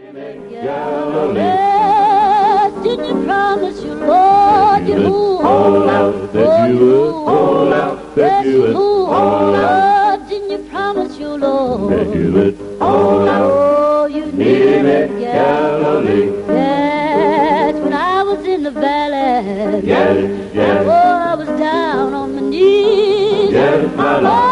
Yes, didn't you promise you, Lord, you move? Hold out that you would. Hold out that you would. Hold out. Didn't you promise you, Lord? That you would. Hold out. Oh, you Needed it, Galilee. Yes, when I was in the valley. Yes, yes. Oh, I was down on my knees. Yes, my Lord.